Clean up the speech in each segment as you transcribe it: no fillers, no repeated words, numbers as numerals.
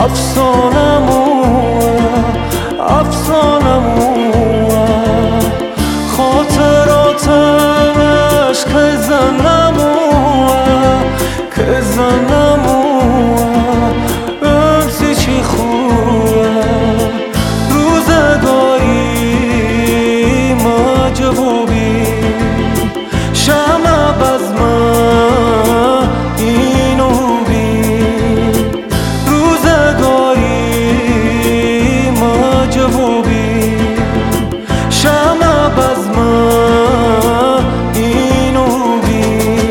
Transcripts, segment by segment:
افسانموه خاطراتش که زنموه امسی چی خوبه روزگاری مجبوبی شمع بزمه اینو بی روزگاری مجبوبی شمع بزمه اینو بی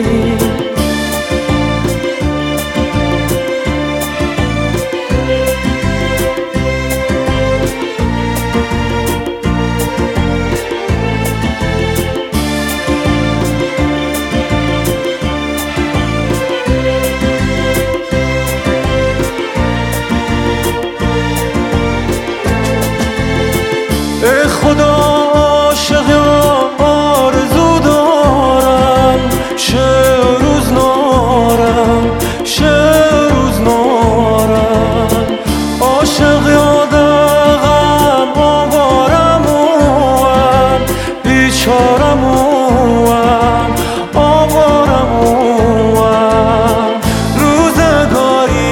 ای خدا عاشق آرزو دارم شه روز نارم عاشق یادم آوارموام بیچارموام آوارموام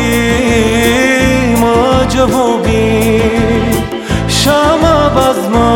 روزگاری مجبوبی شمع بزمه